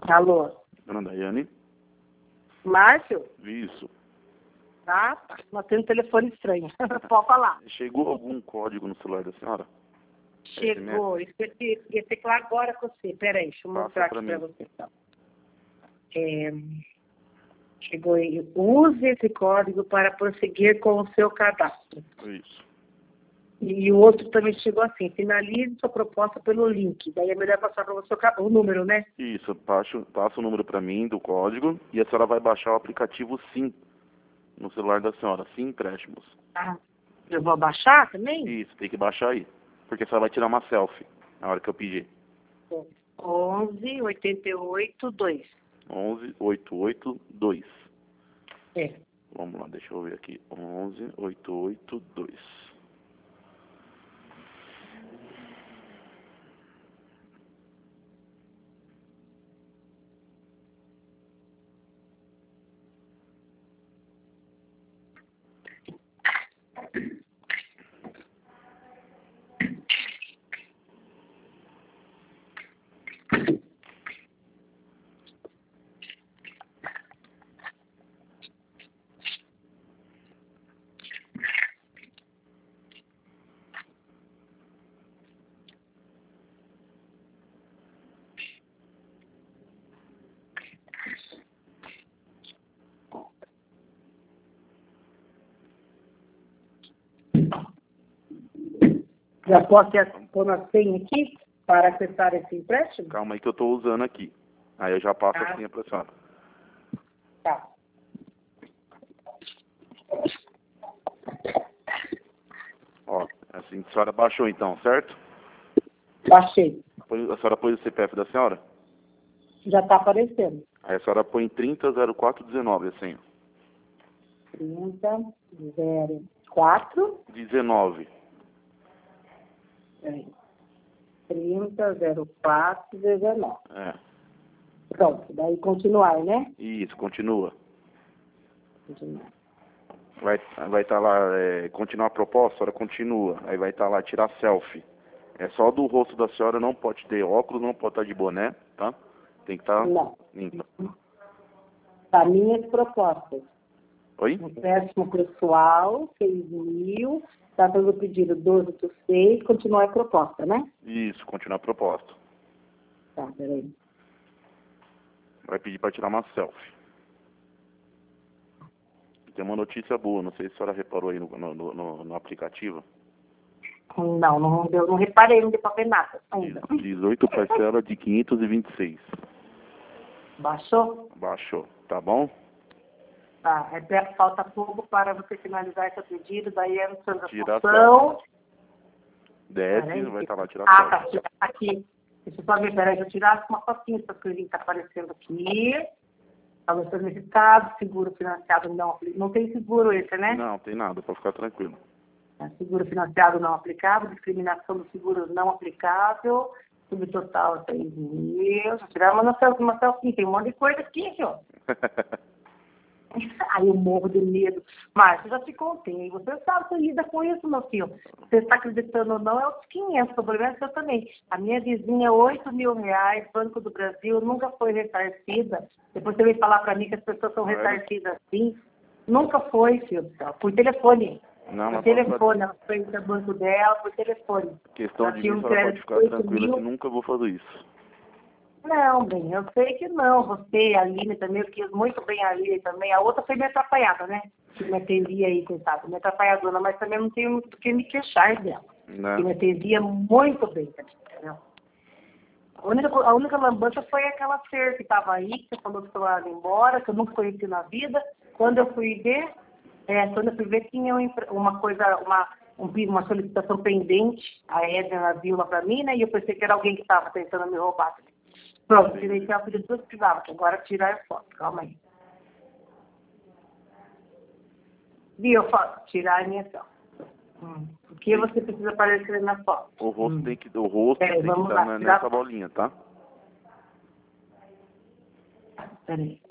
Alô? Dona Daiane? Márcio? Isso. Tá? Nós temos um telefone estranho. Pode falar. Chegou algum código no celular da senhora? Chegou. Ia ter que falar agora com você. Peraí, deixa eu mostrar aqui pra você. Então. Chegou aí. Use esse código para prosseguir com o seu cadastro. Isso. E o outro também chegou assim, finalize sua proposta pelo link. Daí é melhor passar para você o número, né? Isso, passa o número para mim do código e a senhora vai baixar o aplicativo Sim no celular da senhora, Sim Empréstimos. Ah, eu vou baixar também? Isso, tem que baixar aí, porque a senhora vai tirar uma selfie na hora que eu pedir. 11-88-2. 11-882. É. Vamos lá, deixa eu ver aqui. 11-882. Já posso pôr na senha aqui para acessar esse empréstimo? Calma aí que eu estou usando aqui. Aí eu já passo a senha para a senhora. Tá. Ó, assim, a senhora baixou então, certo? Baixei. A senhora pôs o CPF da senhora? Já está aparecendo. Aí a senhora põe 300419 a senha. 3004. 19. 300419. É. Pronto, daí continuar, né? Isso, continua. Continuar. Vai estar lá, continuar a proposta, a senhora continua. Aí vai estar lá, tirar selfie. É só do rosto da senhora, não pode ter óculos, não pode estar de boné, tá? Tem que estar Não. limpa. Tá, minhas propostas. Oi? Empréstimo pessoal, 6.000. Está fazendo o pedido 12/6, continuar a proposta, né? Isso, continuar a proposta. Tá, peraí. Vai pedir para tirar uma selfie. Tem uma notícia boa, não sei se a senhora reparou aí no aplicativo. Não reparei, não deu para ver nada ainda. 18 parcelas de 526. Baixou? Baixou, tá bom? Tá, falta pouco para você finalizar esse pedido, daí é no centro Tira a função. Desce, vai estar lá, tirar Tá, selfie. aqui. Deixa eu só ver, peraí, deixa eu tirar uma fotinha, essa coisinha que tá aparecendo aqui. Valor certificado, seguro financiado não tem seguro esse, né? Não, tem nada, pode ficar tranquilo. Seguro financiado não aplicável, discriminação do seguro não aplicável, subtotal 6.000. Deixa eu tirar uma selfie, tem um monte de coisa aqui, ó. Aí eu morro de medo. Mas eu já te contei, você sabe que lida com isso, meu filho. Você está acreditando ou não, é outros 500, o problema é seu também. A minha vizinha, R$8.000, Banco do Brasil, nunca foi ressarcida. Depois você vem falar para mim que as pessoas são ressarcidas assim. Nunca foi, filho do céu. Por telefone. Não, Por telefone, ela foi no banco dela, por telefone. Questão de mim, a senhora pode ficar tranquila que nunca vou fazer isso. Não, bem, eu sei que não. Você, a Aline também, eu quis muito bem a Aline também. A outra foi meio atrapalhada, né? Que me atendia aí, coitada, meio atrapalhadona, mas também não tenho muito o que me queixar dela. Né? Que me atendia muito bem, entendeu? A única lambança foi aquela ser que estava aí, que você falou que foi lá embora, que eu nunca conheci na vida. Quando eu fui ver, tinha uma solicitação pendente, a Edna viu lá para mim, né? E eu pensei que era alguém que estava tentando me roubar. Pronto, tirei selfie de tudo que precisava, que agora tirar é foto. Calma aí. Viu, foto? Tirar a minha selfie. O que você precisa aparecer na foto? O rosto tem que estar nessa bolinha, tá? Peraí.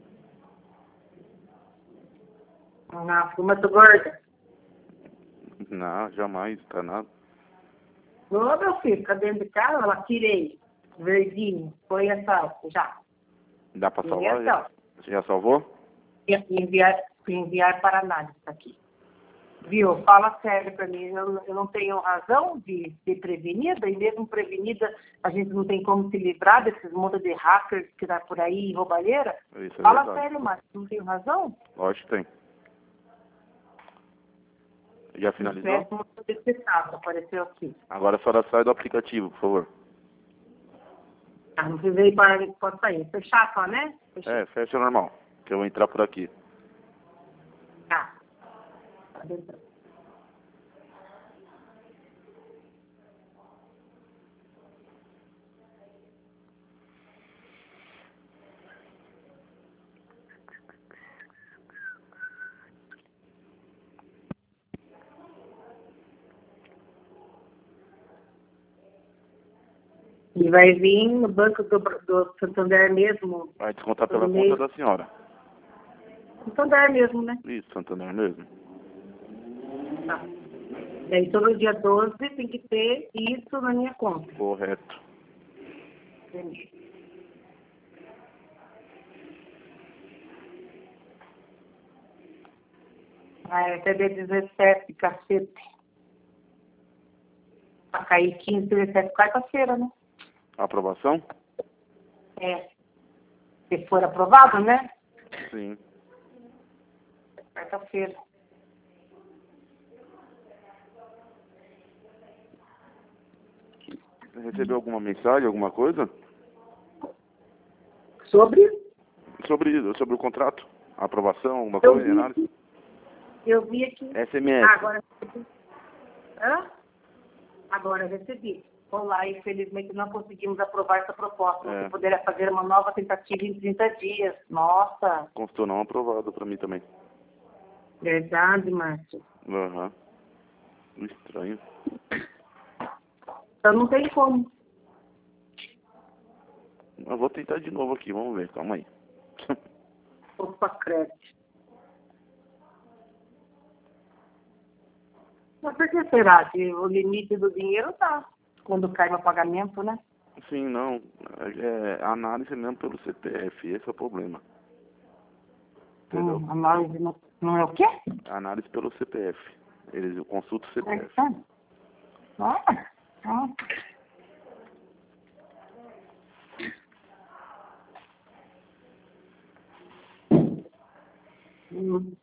Ficou muito gorda. Não, jamais, tá nada. Ô, meu filho, fica dentro de casa, ela tirei. Verdinho, foi a salsa, já. Dá pra E salvar? então, Você já salvou? enviar para análise aqui. Viu? Fala sério para mim, eu não tenho razão de ser prevenida, e mesmo prevenida, a gente não tem como se livrar desses monte de hackers que dá por aí, roubalheira. Isso é Fala verdade. sério, Márcio, não tenho razão? Lógico que tem. Já finalizou? Péssimo detectado, apareceu aqui. Agora a senhora sai do aplicativo, por favor. Ah, não precisei para pode sair. Fechar só, né? Fechei. Fecha normal, que eu vou entrar por aqui. Tá. Tá dentro. E vai vir no banco do Santander mesmo. Vai descontar pela todo mês. conta da senhora. Santander mesmo, né? Isso, Santander mesmo. Tá. E aí todo dia 12 tem que ter isso na minha conta. Correto. Entendi. Ah, até dia 17, cacete. Pra cair 15, 17, quarta-feira, né? Aprovação? É. Se for aprovado, né? Sim. Quarta-feira. Recebeu alguma mensagem, alguma coisa? Sobre? Sobre o contrato? Aprovação, alguma Eu coisa? vi Análise? aqui. Eu vi aqui. SMS. Ah, agora recebi. Hã? Agora recebi. Olá, infelizmente não conseguimos aprovar essa proposta. É. Você poderia fazer uma nova tentativa em 30 dias. Nossa, Constou não aprovado pra mim também. verdade, Márcio. Aham. Estranho. Então não tem como. Eu vou tentar de novo aqui, vamos ver, calma aí. Opa, crédito. Mas por que será que o limite do dinheiro tá quando cai no pagamento, né? Sim, não. É análise mesmo pelo CPF, esse é o problema. Entendeu? Análise não é o quê? Análise pelo CPF. Eu consulto o CPF. Ah, ah. Hum.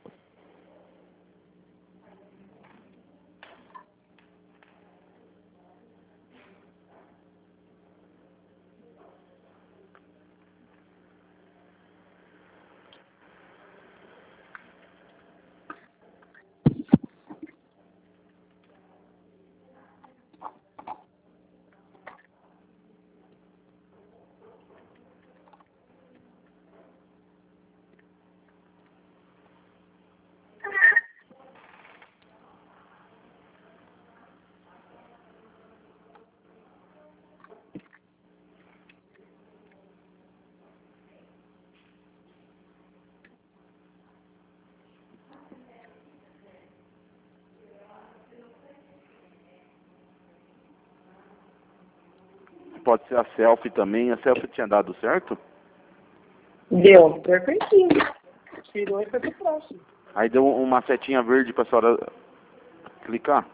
Pode ser a selfie também. A selfie tinha dado certo? Deu, perfeitinho. Tirou e foi pro próximo. Aí deu uma setinha verde pra senhora clicar.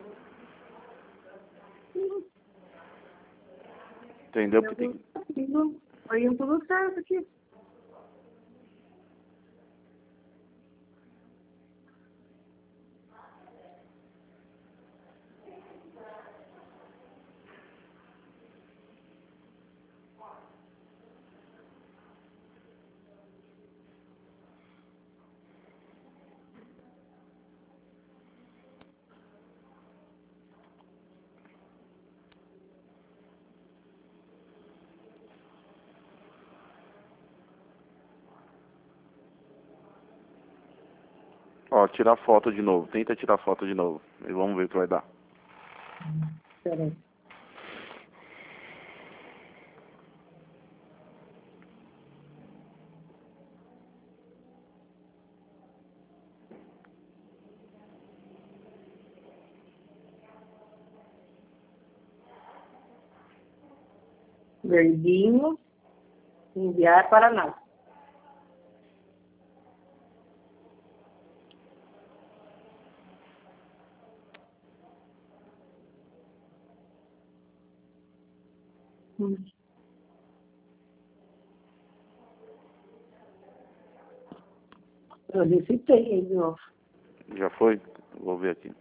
Entendeu? Porque tem que... Foi indo tudo certo aqui. Ó, tirar foto de novo. Tenta tirar foto de novo. E vamos ver o que vai dar. Peraí. Verdinho, enviar para análise. Eu recitei aí de novo. Já foi? Vou ver aqui.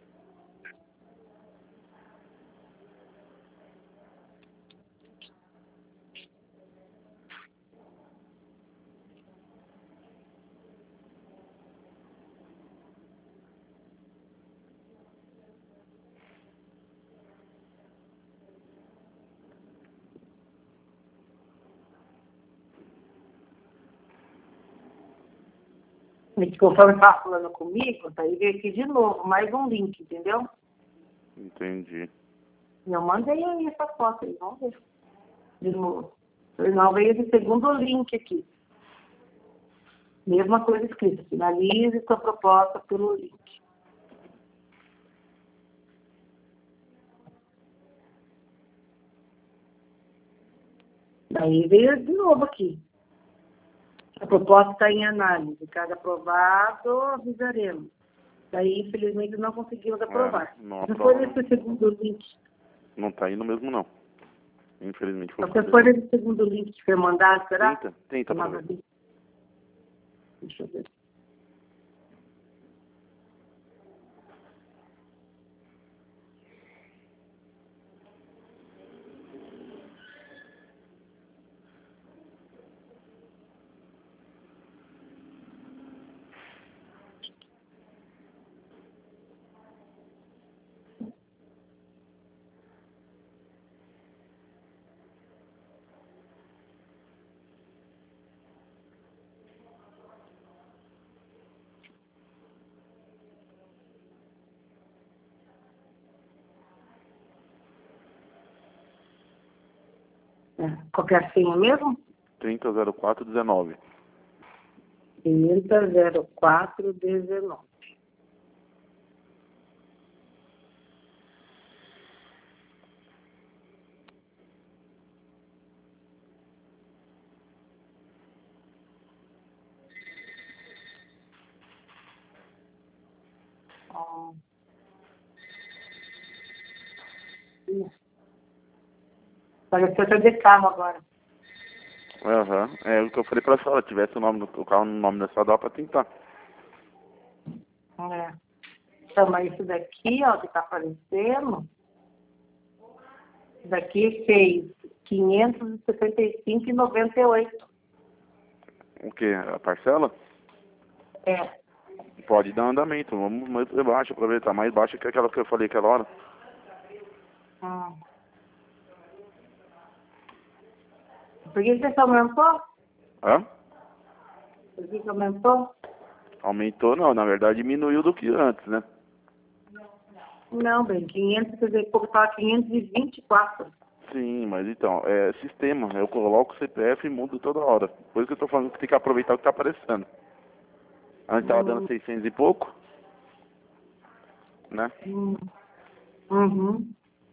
E conforme estava falando comigo, daí veio aqui de novo, mais um link, entendeu? Entendi. Eu mandei aí essa foto aí, vamos ver. De novo. Não, veio esse segundo link aqui. Mesma coisa escrita. Finalize sua proposta pelo link. Daí veio de novo aqui. A proposta está em análise. Caso aprovado, avisaremos. Daí, infelizmente, não conseguimos aprovar. Não Não foi aprova, nesse segundo link. não tá indo mesmo, não. Infelizmente foi. Você foi nesse segundo link que foi mandado, será? Tenta pra ver. Deixa eu ver. Qual que é a senha mesmo? 300419. 300419. Pareceu até de carro agora. Aham. É o que eu falei pra senhora, tivesse o carro no nome da senhora, dá pra tentar. É. Então, mas isso daqui, ó, que tá aparecendo, isso daqui fez 575,98. O que? A parcela? É. Pode dar andamento. Vamos mais baixo, aproveitar. Mais baixo que aquela que eu falei aquela hora. Por que você aumentou? Hã? Por que aumentou? Aumentou não, na verdade diminuiu do que antes, né? Não, bem, 500, quer dizer, pouco estava 524. Sim, mas então, é sistema. Eu coloco o CPF e mudo toda hora. Por isso que eu tô falando que tem que aproveitar o que tá aparecendo. Antes tava dando 600 e pouco, né? Uhum.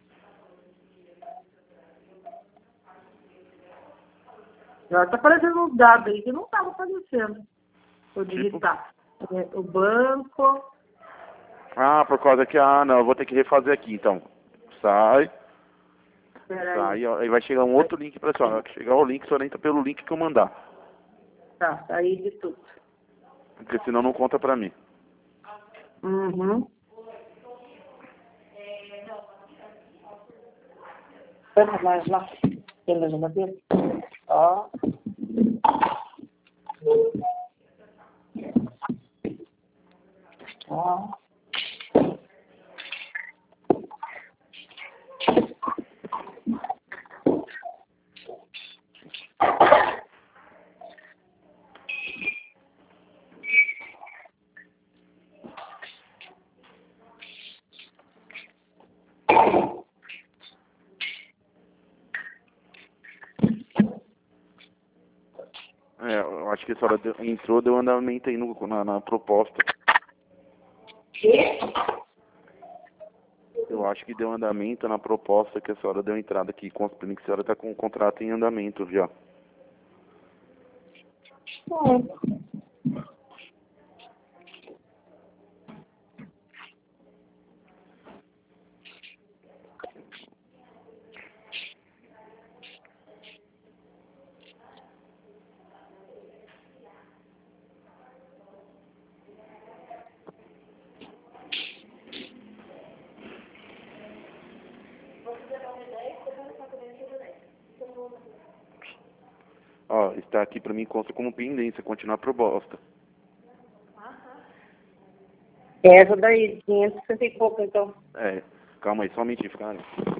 Já está aparecendo uns dados aí que não estava aparecendo. Vou digitar. O banco. Ah, por causa que, não, eu vou ter que refazer aqui, então. Sai, Peraí. ó, aí vai chegar um outro link pra senhora. Vai chegar o link, a senhora entra pelo link que eu mandar. Tá, saí de tudo. Porque senão não conta pra mim. Uhum. Vamos lá. Tem mais uma vez? Ó. Ó. É, eu acho que a senhora entrou, deu andamento aí na proposta. Que? Eu Eu acho que deu andamento na proposta que a senhora deu entrada aqui, considerando que a senhora está com o contrato em andamento já. Ó, está aqui para mim, consta como pendência, continuar a proposta. Essa daí, 560 e pouco, então. É, calma aí, só um minutinho, cara.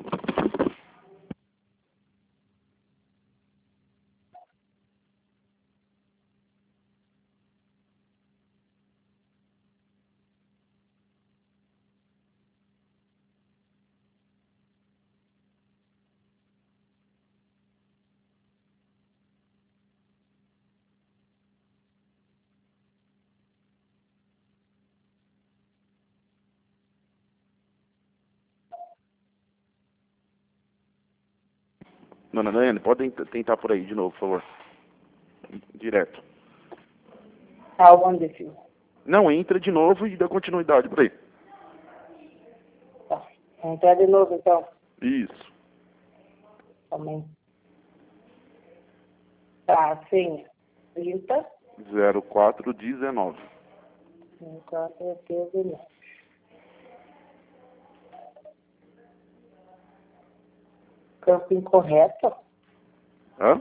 Dona Daiane, pode tentar por aí de novo, por favor. Direto. Aonde, filho? Não, entra de novo e dá continuidade por aí. Tá. Vamos entrar de novo, então. Isso. Também. Tá, senha. 30. 0419. 4, 13, campo incorreto. Hã?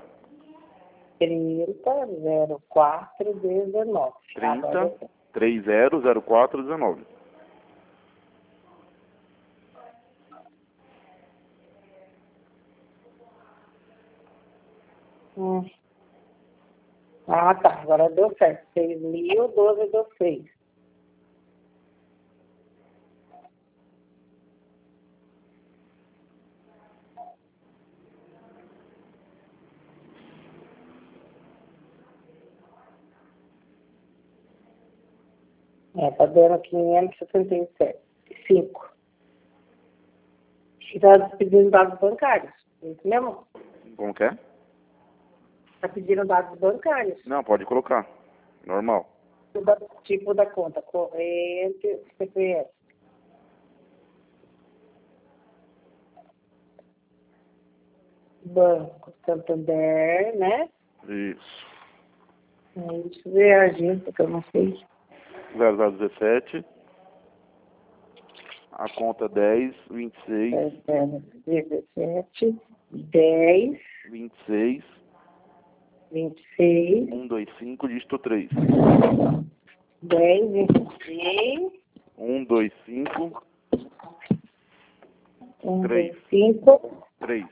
30, 04, 19. 30 300419. Ah, tá. Agora deu certo. 6.000, 12 deu 6. Tá dando 567. 5. Está pedindo dados bancários. É isso mesmo? Como que é? Está pedindo dados bancários. Não, pode colocar. Normal. Tipo da conta. Corrente, CPF. Banco Santander, né? Isso. Deixa eu ver a agência, que eu não sei. 0017. A conta 10, 26, 17, 10, 26, 26, 125, dígito 3. 10, 26, 125, 1, 3. 2, 5, 3.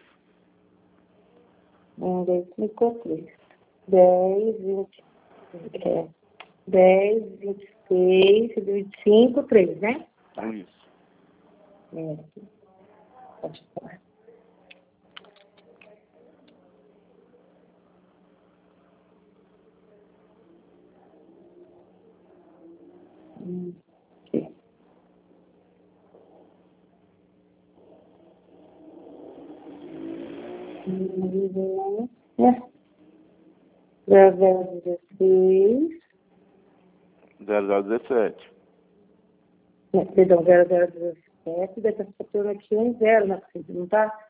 1, 2, 5, 3. 10, 20, 10, 26, 25, 3, né? Isso. Pode falar. Aqui. É. 0016. 0017. Perdão, 0017. Deve estar faltando aqui um 0 na frente, não tá?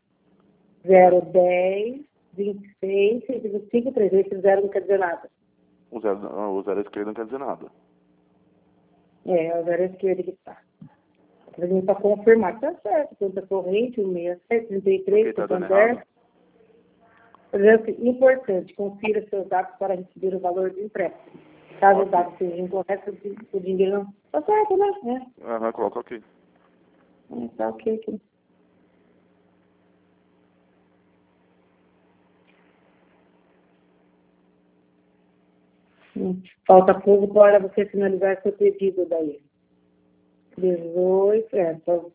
010, 26, 25, 3. Esse 0 não quer dizer nada. O zero esquerdo não quer dizer nada. É o 0 esquerdo que tá. A gente para confirmar que tá certo. Conta corrente, 167, 33, Porque tá dando Santander. errado. Por exemplo, importante, confira seus dados para receber o valor do empréstimo. Caso os dados sejam incorretos, o dinheiro não... Tá certo, né? Aham, coloca aqui. Tá ok aqui. Falta pouco para você finalizar seu pedido daí. 18, só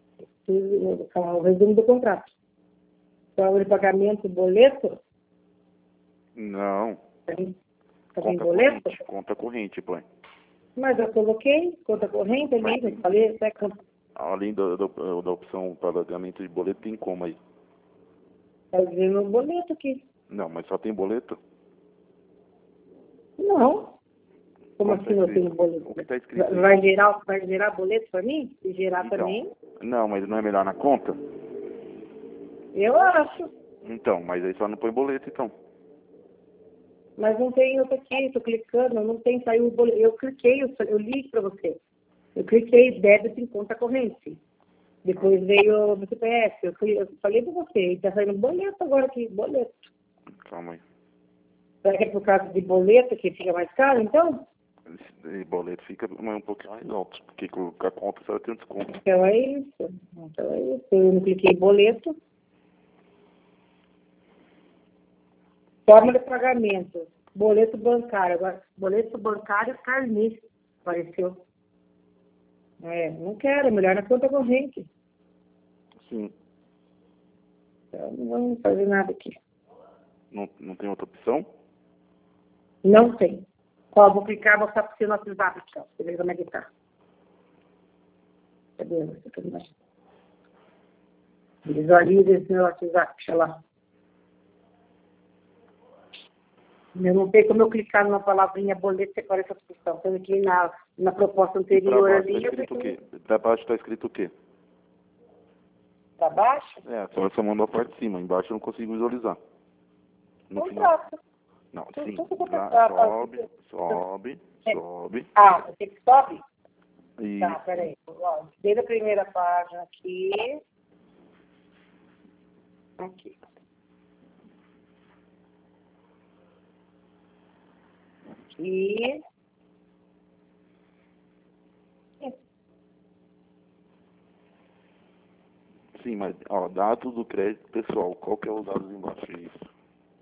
o resumo do contrato. Prova de pagamento, boleto? Não. Tem Conta boleto? corrente. Conta corrente, põe. Mas eu coloquei conta corrente ali, eu falei, até conta. Além da opção pagamento de boleto, tem como aí? Tá dizendo o boleto aqui. Não, mas só tem boleto? Não. Como Tá assim não tem escrito? boleto? O que tá escrito aí? Vai gerar boleto para mim? Se gerar Então, também, não, mas não é melhor na conta? eu acho. Então, mas aí só não põe boleto, então. Mas não tem outro aqui, estou clicando, não tem, saiu o boleto. Eu cliquei, eu li para você. Eu cliquei débito em conta corrente. Depois veio o CPF, eu falei para você, está saindo boleto agora aqui, boleto. Calma aí. Será que é por causa de boleto que fica mais caro, então? Esse boleto fica um pouquinho mais alto, porque com a conta só tem um desconto. Então é isso. Então é isso. Eu não cliquei em boleto. Forma de pagamento. Boleto bancário. Agora, boleto bancário carnê. Apareceu. Não quero, é melhor na conta corrente. Sim. Então não vamos fazer nada aqui. Não tem outra opção? Não tem. Ó, vou clicar, vou mostrar para você no WhatsApp aqui, ó. Você vê como é que tá. Cadê você também? Visualiza esse meu WhatsApp, deixa lá. Eu não sei como eu clicar numa palavrinha boleto e essa opção. Sendo que na proposta anterior Pra baixo ali. tá escrito o quê? Pra baixo tá escrito o quê? Para baixo? Só essa mandou a parte de cima. Embaixo eu não consigo visualizar. No final. Contrato. Não, Tudo sim. que você Lá, sobe. Ah, você que sobe? E Tá, peraí. Ó, desde a primeira página aqui. Aqui. Aqui. sim, mas ó, dados do crédito pessoal. Qual que é os dados embaixo? Isso.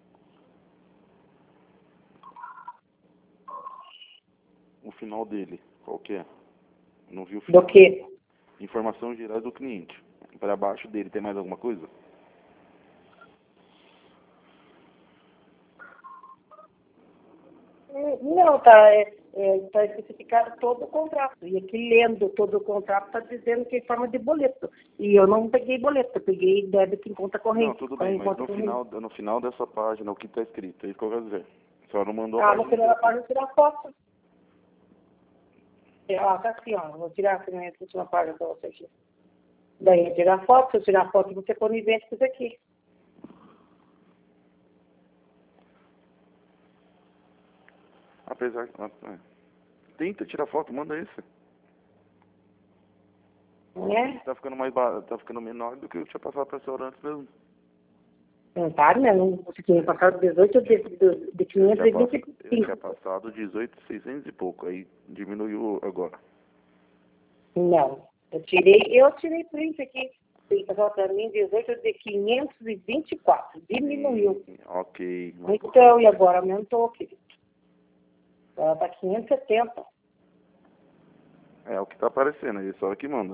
O final dele, qual que é? Não vi o final. Do quê? Informação gerais do cliente. Para baixo dele tem mais alguma coisa? Não, tá especificado todo o contrato. E aqui, lendo todo o contrato, está dizendo que é em forma de boleto. E eu não peguei boleto, eu peguei débito em conta corrente. Não, tudo bem, mas no final dessa página, o que está escrito? É isso que eu quero dizer. Só não mandou a No página final da inteira. página, tirar foto. Tá aqui, ó. Vou tirar aqui na última página para você aqui. Daí eu tirar foto, se eu tirar foto, você conivente com isso aqui. Apesar que... Tenta tirar foto, manda esse. Né? Tá ficando tá ficando menor do que eu tinha passado para a senhora antes mesmo. Não tá, né? Você tinha passado 18 de 525. Eu tinha passado 18.600 e pouco, aí diminuiu agora. Não. Eu tirei print aqui. Tem passado para mim 18 de 524. Diminuiu. Ok. Então, e agora aumentou, querido. Ela tá 570. É o que tá aparecendo aí, só que manda.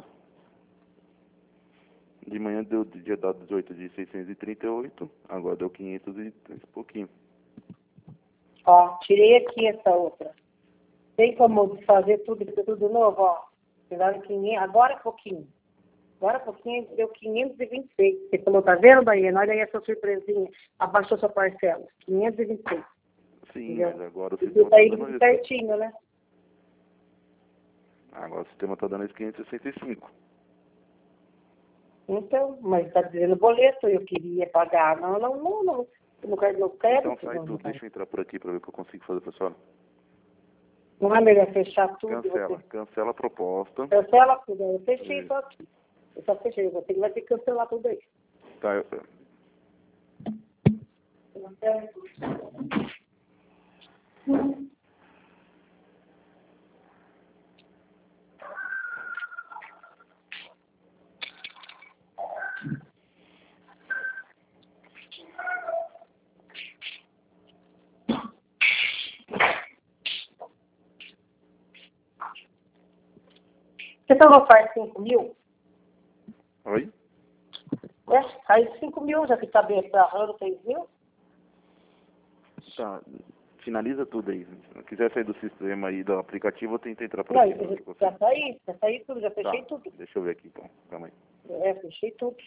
De manhã deu dia dado 18 de 638, agora deu 500 e pouquinho. Ó, tirei aqui essa outra. Tem como fazer tudo novo, ó. Tiraram 500, agora é pouquinho. Agora pouquinho deu 526. Você falou, tá vendo, Daiane? Olha aí essa surpresinha. Abaixou sua parcela. 526. Sim, entendeu? mas agora o Você sistema tá tá indo dando isso. certinho, né? Agora o sistema tá dando esse 565. Então, mas tá dizendo boleto, eu queria pagar. Não. Eu não quero, Então sai tudo, deixa eu entrar por aqui pra ver o que eu consigo fazer, pessoal. Não é melhor fechar tudo? Cancela a proposta. Cancela tudo. Eu fechei só aqui. Eu só fechei. Você vai ter que cancelar tudo aí. Tá, Você não faz 5 mil? Oi? Faz 5 mil, já que está bem agarrando 3 mil? Tá. finaliza tudo aí. Se não quiser sair do sistema aí do aplicativo, eu tento entrar por Não, aqui. já saí tudo, já fechei tudo. Deixa eu ver aqui então. Calma aí. Fechei tudo.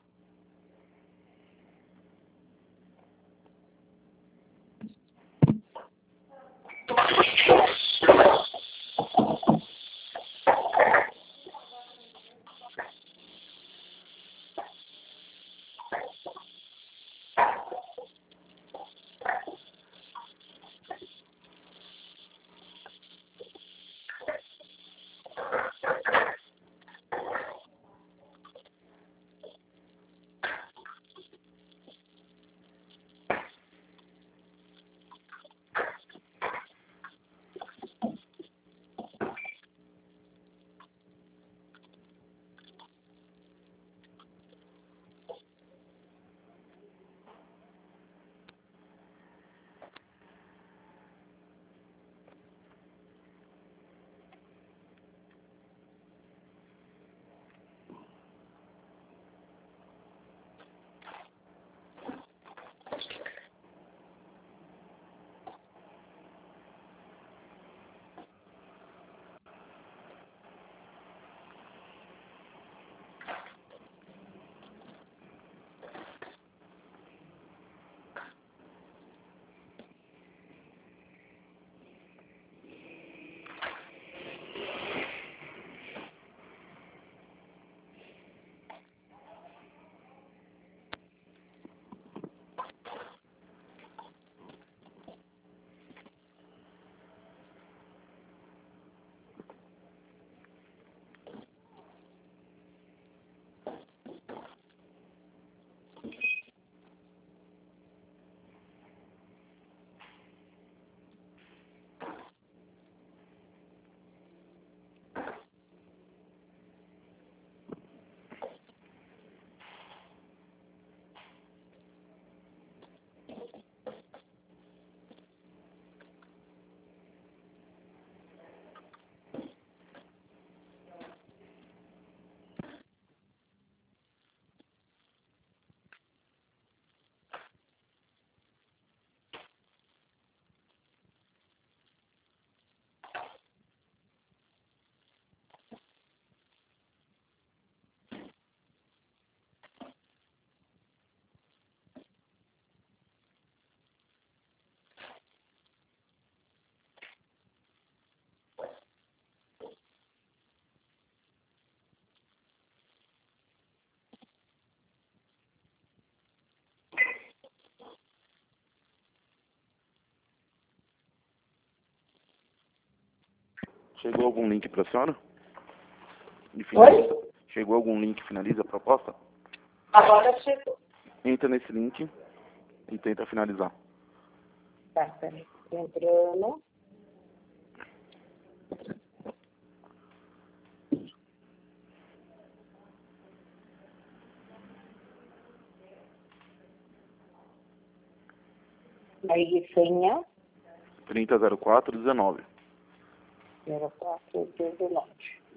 Chegou algum link para a senhora? Oi? Chegou algum link que finaliza a proposta? Agora chegou. Entra nesse link e tenta finalizar. Tá, peraí. Entrando. Aí, senha. 300419. 0419.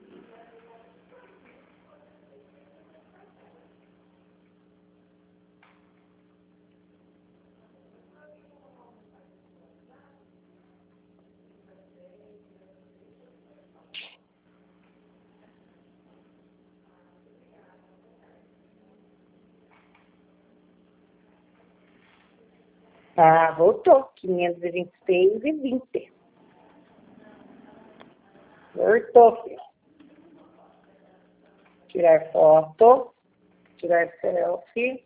Ah, voltou. 526,20. Voltou, filho. Tirar foto. Tirar selfie.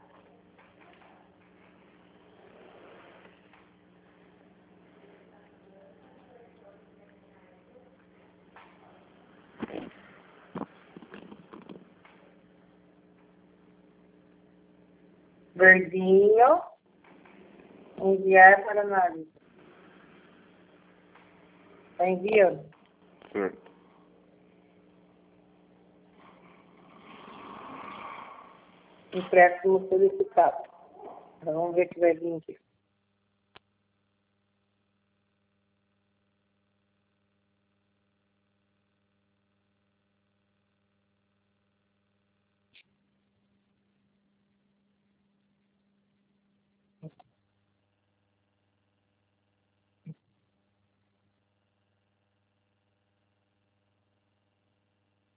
Verdinho. Enviar para análise. Está enviando. Certo. Empréstimo solicitado. Vamos ver o que vai vir aqui.